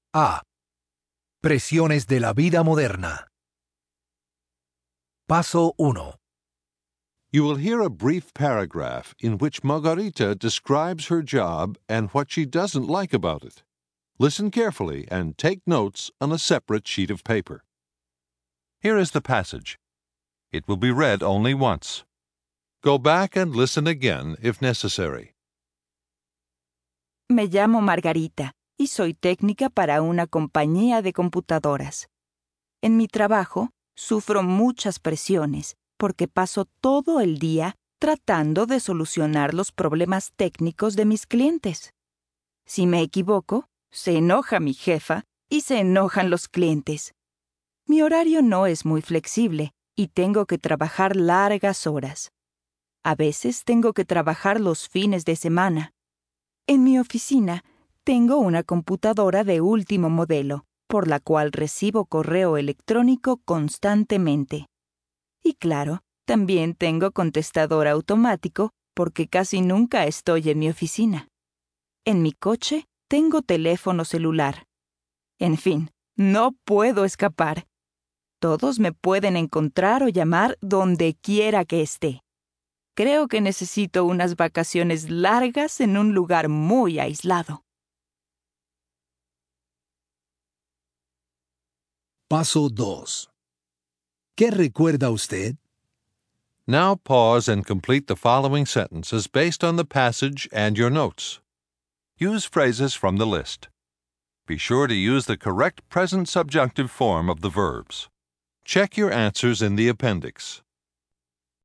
A. Presiones de la vida moderna. Paso 1. You will hear a brief paragraph in which Margarita describes her job and what she doesn't like about it. Listen carefully and take notes on a separate sheet of paper. Here is the passage. It will be read only once. Go back and listen again if necessary. Me llamo Margarita y soy técnica para una compañía de computadoras. En mi trabajo, sufro muchas presiones porque paso todo el día tratando de solucionar los problemas técnicos de mis clientes. Si me equivoco, se enoja mi jefa y se enojan los clientes. Mi horario no es muy flexible y tengo que trabajar largas horas. A veces tengo que trabajar los fines de semana. En mi oficina tengo una computadora de último modelo, por la cual recibo correo electrónico constantemente. Y claro, también tengo contestador automático porque casi nunca estoy en mi oficina. En mi coche tengo teléfono celular. En fin, no puedo escapar. Todos me pueden encontrar o llamar donde quiera que esté. Creo que necesito unas vacaciones largas en un lugar muy aislado. Paso 2. ¿Qué recuerda usted? Now pause and complete the following sentences based on the passage and your notes. Use phrases from the list. Be sure to use the correct present subjunctive form of the verbs. Check your answers in the appendix.